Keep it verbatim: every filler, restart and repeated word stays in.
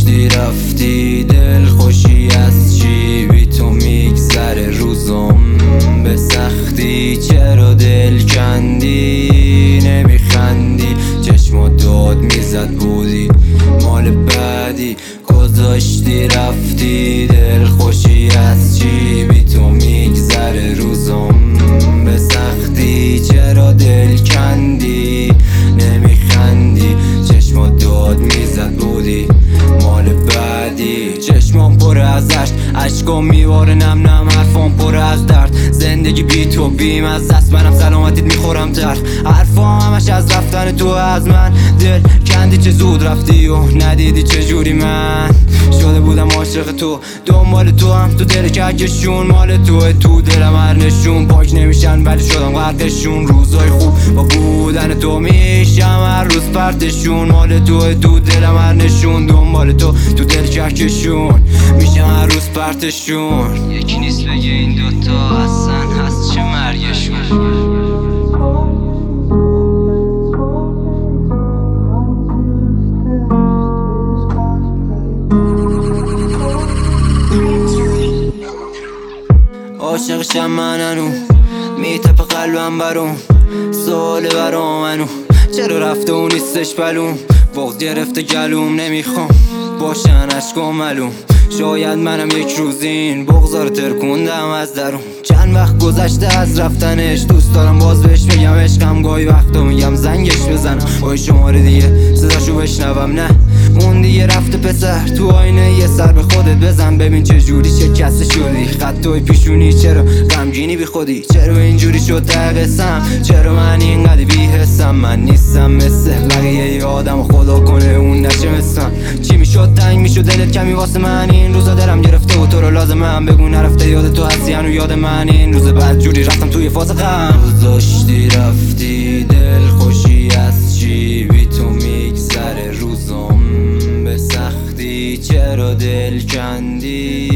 گذاشتی رفتی دل خوشی از چی بی تو میگذره روزم به سختی چرا دل کندی نمیخندی چشم داد میزد بودی مال بعدی گذاشتی رفتی دل خوشی از چی بی تو میگذره روزم به سختی چرا دل کندی نمیخندی چشم داد میزد بودی مال بعدی چشمام پر از عشق عشقام میواره نم نم حرفام پر از درد زندگی بی تو بیم از دست منم سلامتیت میخورم تر حرفام همش از رفتن تو از من دل کندی چه زود رفتی و ندیدی چه جوری من شده بودم عاشق تو دنبال تو هم تو دل کهکشون مال توه تو دلم هر نشون پاک نمیشن ولی شدم غرقشون روزای خوب با بودن تو میشم هر روز پرتشون مال توه تو دلم هر نشون دنبال تو تو دل کهکشون میشم هر روز پرتشون یکی نیست بگه این دوتا اصلا هست چه مرگشون عاشقشم من هنو میتپ قلبم برام سوال برام هنو چرا رفته و نیستش بلوم بغض گرفته گلوم نمیخوام باشن عشقم معلوم شاید منم یک روز این بغضا رو ترکوندم از درون چند وقت گذشته از رفتنش دوست دارم باز بهش بگم عشقم گاهی وقتا میگم زنگش بزنم با شماره دیگه صداشو بشنوم نه اون دیگه رفته پسر تو آینه یه سر به خودت بزن ببین چه جوری شکسته شدی خطای پیشونی چرا غمگینی بی خودی چرا اینجوری شد قسم چرا من اینقدر بی حسم من نیستم مثل بقیه ی آدم خدا کنه اون نشه مثلم چی میشد تنگ میشد دلت کمی واسه من این روزا دلم گرفته و تو رو لازمم بگو نرفته یاد تو هستی هنو یاد من این روز بعد جوری رفتم توی فاز غم گذاشتی رفتی دل خوشی از چی بی تو میگذره روزم به سختی چرا دل کندی